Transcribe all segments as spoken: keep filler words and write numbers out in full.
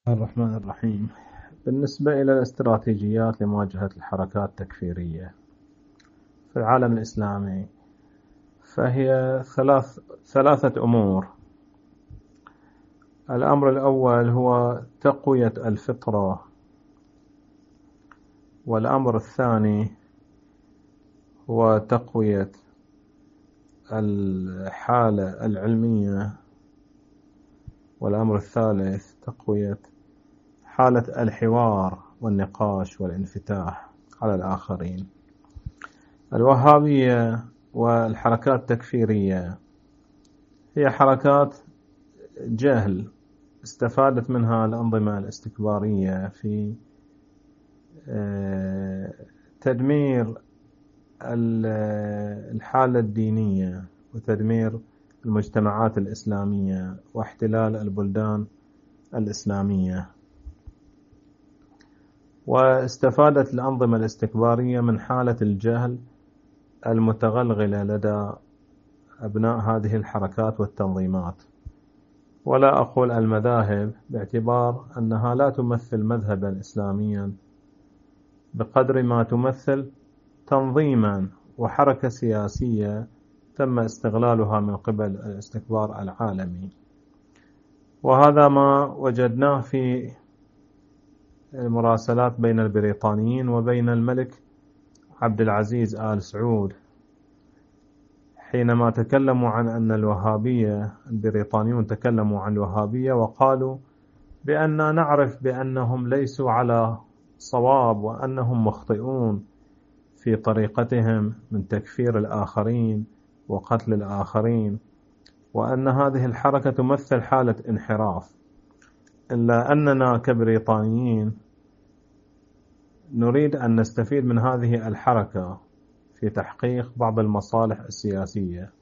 الرحمن الرحيم. بالنسبة إلى الاستراتيجيات لمواجهة الحركات التكفيرية في العالم الإسلامي، فهي ثلاث ثلاثة أمور. الأمر الأول هو تقوية الفطرة، والأمر الثاني هو تقوية الحالة العلمية، والأمر الثالث تقوية حالة الحوار والنقاش والانفتاح على الآخرين. الوهابية والحركات التكفيرية هي حركات جهل استفادت منها الأنظمة الاستكبارية في تدمير الحالة الدينية وتدمير المجتمعات الإسلامية واحتلال البلدان الإسلامية. واستفادت الأنظمة الاستكبارية من حالة الجهل المتغلغلة لدى أبناء هذه الحركات والتنظيمات. ولا أقول المذاهب، باعتبار أنها لا تمثل مذهبا إسلاميا بقدر ما تمثل تنظيما وحركة سياسية تم استغلالها من قبل الاستكبار العالمي. وهذا ما وجدناه في المراسلات بين البريطانيين وبين الملك عبد العزيز آل سعود، حينما تكلموا عن أن الوهابية، البريطانيون تكلموا عن الوهابية وقالوا بأننا نعرف بأنهم ليسوا على صواب وأنهم مخطئون في طريقتهم من تكفير الآخرين وقتل الآخرين، وأن هذه الحركة تمثل حالة انحراف. إلا أننا كبريطانيين نريد أن نستفيد من هذه الحركة في تحقيق بعض المصالح السياسية.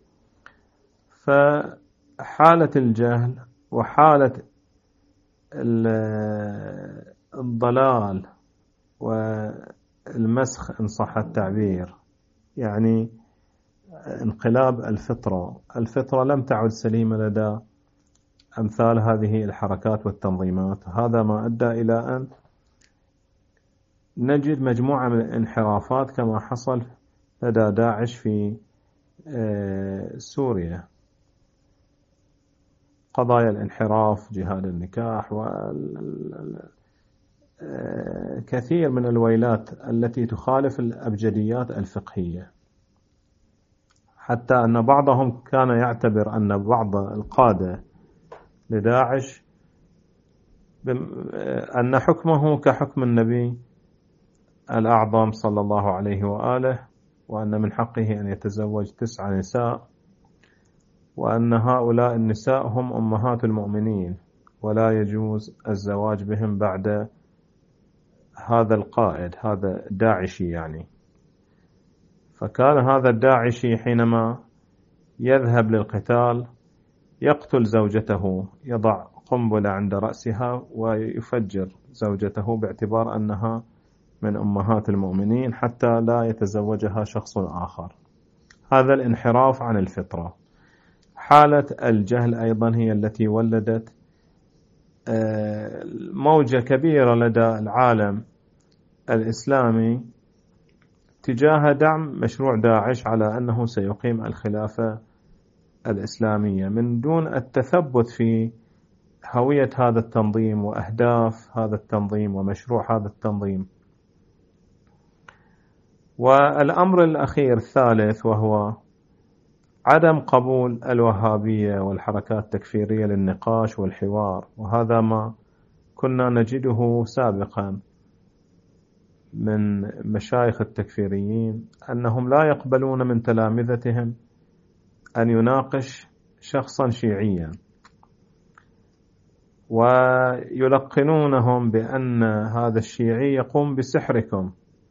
فحالة الجهل وحالة الضلال والمسخ إن صح التعبير، يعني انقلاب الفطرة الفطرة لم تعد سليمة لدى أمثال هذه الحركات والتنظيمات. هذا ما أدى إلى أن نجد مجموعة من الانحرافات كما حصل لدى داعش في سوريا، قضايا الانحراف، جهاد النكاح، وكثير من الويلات التي تخالف الأبجديات الفقهية، حتى أن بعضهم كان يعتبر أن بعض القادة لداعش أن حكمه كحكم النبي الأعظم صلى الله عليه وآله، وأن من حقه أن يتزوج تسع نساء، وأن هؤلاء النساء هم أمهات المؤمنين ولا يجوز الزواج بهم بعد هذا القائد، هذا داعشي يعني. فكان هذا الداعشي حينما يذهب للقتال يقتل زوجته، يضع قنبلة عند رأسها ويفجر زوجته باعتبار أنها من أمهات المؤمنين حتى لا يتزوجها شخص آخر. هذا الانحراف عن الفطرة. حالة الجهل أيضا هي التي ولدت موجة كبيرة لدى العالم الإسلامي تجاه دعم مشروع داعش على أنه سيقيم الخلافة الإسلامية، من دون التثبت في هوية هذا التنظيم وأهداف هذا التنظيم ومشروع هذا التنظيم. والأمر الأخير الثالث وهو عدم قبول الوهابية والحركات التكفيرية للنقاش والحوار، وهذا ما كنا نجده سابقا من مشايخ التكفيريين، أنهم لا يقبلون من تلامذتهم أن يناقش شخصا شيعيا، ويلقنونهم بأن هذا الشيعي يقوم بسحركم،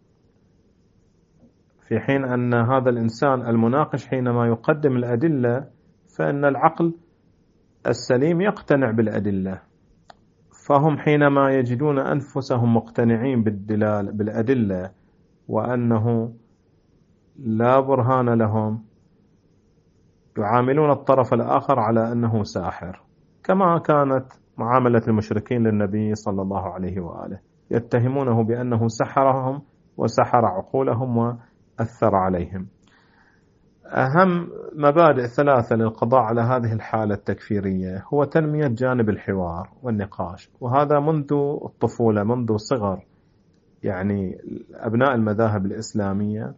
في حين أن هذا الإنسان المناقش حينما يقدم الأدلة فإن العقل السليم يقتنع بالأدلة. فهم حينما يجدون أنفسهم مقتنعين بالدلال بالأدلة وأنه لا برهان لهم، يعاملون الطرف الآخر على أنه ساحر، كما كانت معاملة المشركين للنبي صلى الله عليه وآله، يتهمونه بأنه سحرهم وسحر عقولهم وأثر عليهم. أهم مبادئ ثلاثة للقضاء على هذه الحالة التكفيرية هو تنمية جانب الحوار والنقاش، وهذا منذ الطفولة، منذ صغر. يعني أبناء المذاهب الإسلامية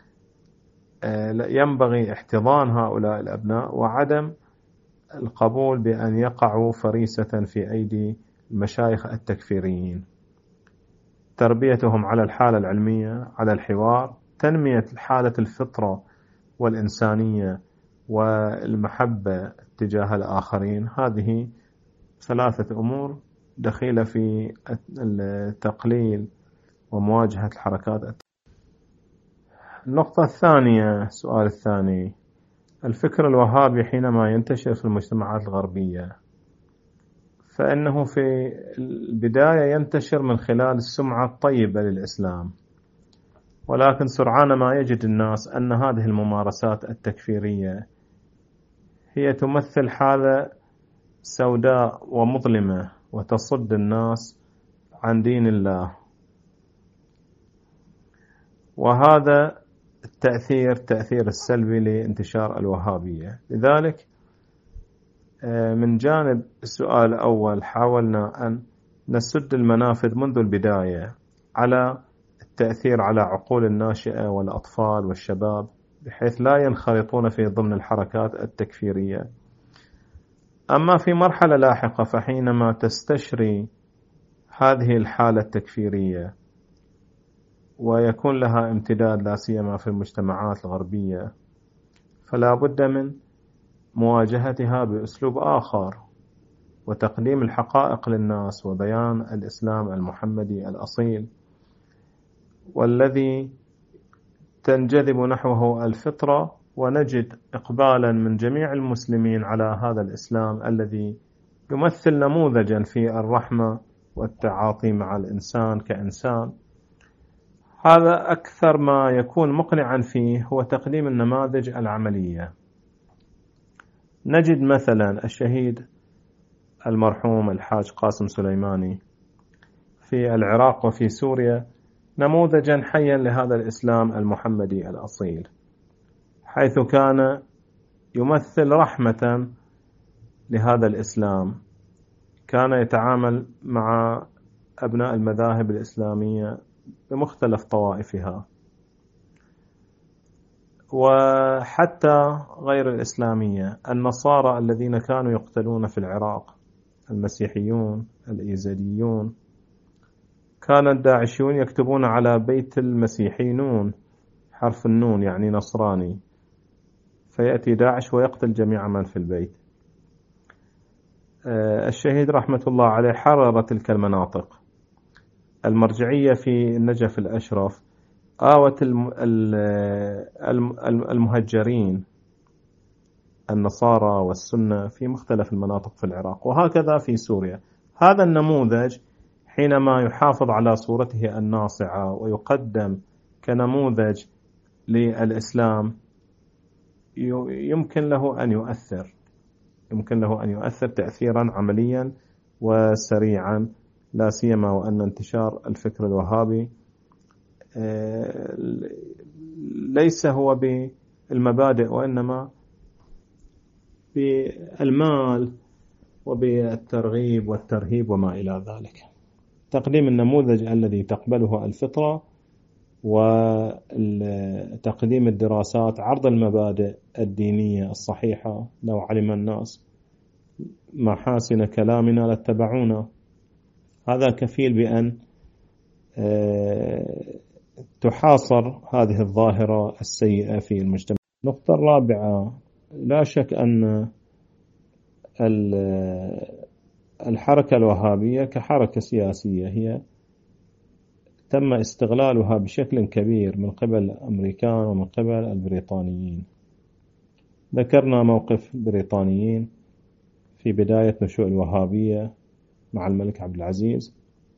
ينبغي احتضان هؤلاء الأبناء وعدم القبول بأن يقعوا فريسة في أيدي المشايخ التكفيريين. تربيتهم على الحالة العلمية، على الحوار، تنمية حالة الفطرة والإنسانية والمحبة تجاه الآخرين، هذه ثلاثة أمور دخيلة في التقليل ومواجهة الحركات. النقطة الثانية، السؤال الثاني، الفكر الوهابي حينما ينتشر في المجتمعات الغربية فإنه في البداية ينتشر من خلال السمعة الطيبة للإسلام، ولكن سرعان ما يجد الناس أن هذه الممارسات التكفيرية هي تمثل حالة سوداء ومظلمة وتصد الناس عن دين الله، وهذا التأثير تأثير السلبي لانتشار الوهابية. لذلك من جانب السؤال الأول حاولنا أن نسد المنافذ منذ البداية على التأثير على عقول الناشئة والأطفال والشباب بحيث لا ينخرطون في ضمن الحركات التكفيرية. أما في مرحلة لاحقة فحينما تستشري هذه الحالة التكفيرية ويكون لها امتداد لا سيما في المجتمعات الغربية، فلا بد من مواجهتها بأسلوب آخر وتقديم الحقائق للناس وبيان الإسلام المحمدي الأصيل والذي تنجذب نحوه الفطرة، ونجد إقبالا من جميع المسلمين على هذا الإسلام الذي يمثل نموذجا في الرحمة والتعاطي مع الإنسان كإنسان. هذا أكثر ما يكون مقنعا فيه هو تقديم النماذج العملية. نجد مثلا الشهيد المرحوم الحاج قاسم سليماني في العراق وفي سوريا نموذجا حيا لهذا الإسلام المحمدي الأصيل، حيث كان يمثل رحمة لهذا الإسلام، كان يتعامل مع أبناء المذاهب الإسلامية بمختلف طوائفها وحتى غير الإسلامية. النصارى الذين كانوا يقتلون في العراق، المسيحيون الإيزيديون، كان الداعشيون يكتبون على بيت المسيحي نون، حرف النون يعني نصراني، فيأتي داعش ويقتل جميع من في البيت. الشهيد رحمة الله عليه حرر تلك المناطق. المرجعية في النجف الأشرف آوت المهجرين النصارى والسنة في مختلف المناطق في العراق، وهكذا في سوريا. هذا النموذج حينما يحافظ على صورته الناصعة ويقدم كنموذج للإسلام يمكن له أن يؤثر يمكن له أن يؤثر تأثيرا عمليا وسريعا، لا سيما وأن انتشار الفكر الوهابي ليس هو بالمبادئ وإنما بالمال وبالترغيب والترهيب وما إلى ذلك. تقديم النموذج الذي تقبله الفطرة وتقديم الدراسات، عرض المبادئ الدينية الصحيحة. لو علم الناس محاسن كلامنا لاتبعونا، هذا كفيل بأن تحاصر هذه الظاهرة السيئة في المجتمع. النقطة الرابعة، لا شك أن الحركة الوهابية كحركة سياسية هي تم استغلالها بشكل كبير من قبل الأمريكان ومن قبل البريطانيين. ذكرنا موقف البريطانيين في بداية نشوء الوهابية مع الملك عبد العزيز،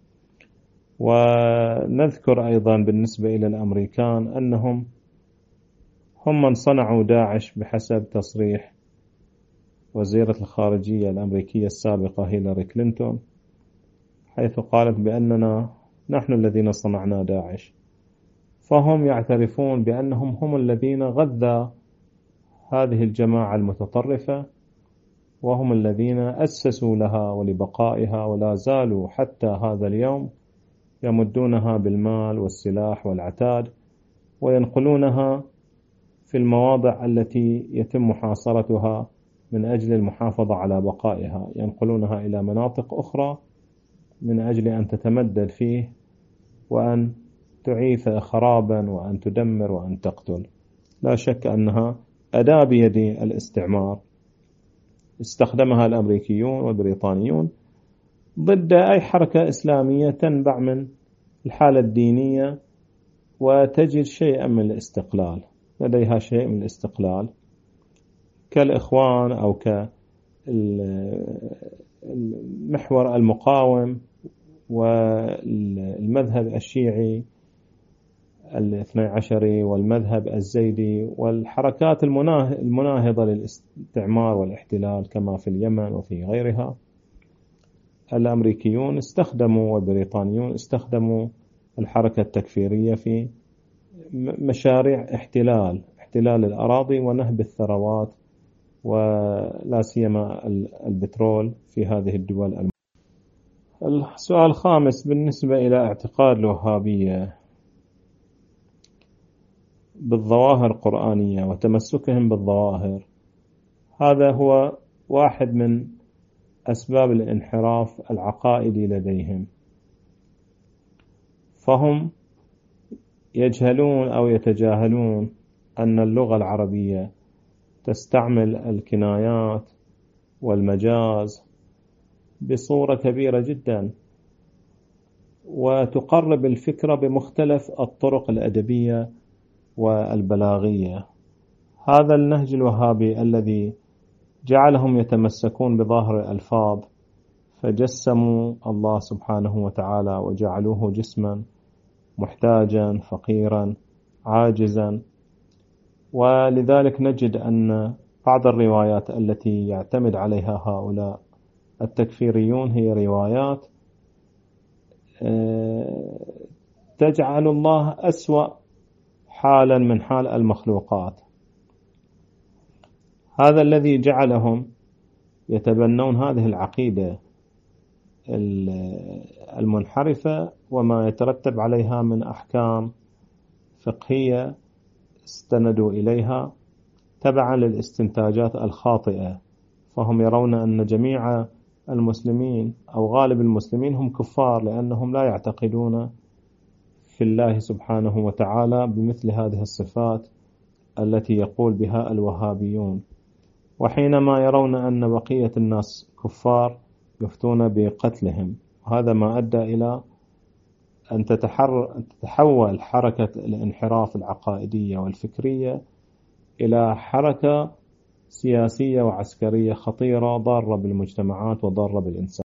ونذكر أيضا بالنسبة إلى الأمريكان أنهم هم من صنعوا داعش بحسب تصريح وزيرة الخارجية الأمريكية السابقة هيلاري كلينتون، حيث قالت بأننا نحن الذين صنعنا داعش. فهم يعترفون بأنهم هم الذين غذوا هذه الجماعة المتطرفة، وهم الذين أسسوا لها ولبقائها، ولا زالوا حتى هذا اليوم يمدونها بالمال والسلاح والعتاد، وينقلونها في المواضع التي يتم محاصرتها من أجل المحافظة على بقائها، ينقلونها إلى مناطق أخرى من أجل أن تتمدد فيه وأن تعيث خرابا وأن تدمر وأن تقتل. لا شك أنها أداة بيد الاستعمار استخدمها الأمريكيون والبريطانيون ضد أي حركة إسلامية تنبع من الحالة الدينية وتجد شيئا من الاستقلال، لديها شيء من الاستقلال كالإخوان أو كالمحور المقاوم والمذهب الشيعي الاثني عشري والمذهب الزيدي والحركات المناهضة للاستعمار والاحتلال كما في اليمن وفي غيرها. الأمريكيون استخدموا والبريطانيون استخدموا الحركة التكفيرية في مشاريع احتلال احتلال الأراضي ونهب الثروات ولا سيما البترول في هذه الدول الم... السؤال الخامس بالنسبة إلى اعتقاد الوهابية بالظواهر القرآنية وتمسكهم بالظواهر، هذا هو واحد من أسباب الانحراف العقائدي لديهم. فهم يجهلون أو يتجاهلون أن اللغة العربية تستعمل الكنايات والمجاز بصورة كبيرة جدا، وتقرب الفكرة بمختلف الطرق الأدبية والبلاغية. هذا النهج الوهابي الذي جعلهم يتمسكون بظاهر الألفاظ، فجسموا الله سبحانه وتعالى وجعلوه جسما محتاجا فقيرا عاجزا. ولذلك نجد أن بعض الروايات التي يعتمد عليها هؤلاء التكفيريون هي روايات تجعل الله أسوأ حالا من حال المخلوقات. هذا الذي جعلهم يتبنون هذه العقيدة المنحرفة وما يترتب عليها من أحكام فقهية استندوا إليها تبعا للاستنتاجات الخاطئة. فهم يرون أن جميع المسلمين أو غالب المسلمين هم كفار، لأنهم لا يعتقدون في الله سبحانه وتعالى بمثل هذه الصفات التي يقول بها الوهابيون. وحينما يرون أن بقية الناس كفار يفتون بقتلهم. وهذا ما أدى إلى أن تتحول حركة الانحراف العقائدية والفكرية إلى حركة سياسية وعسكرية خطيرة ضارة بالمجتمعات وضارة بالإنسان.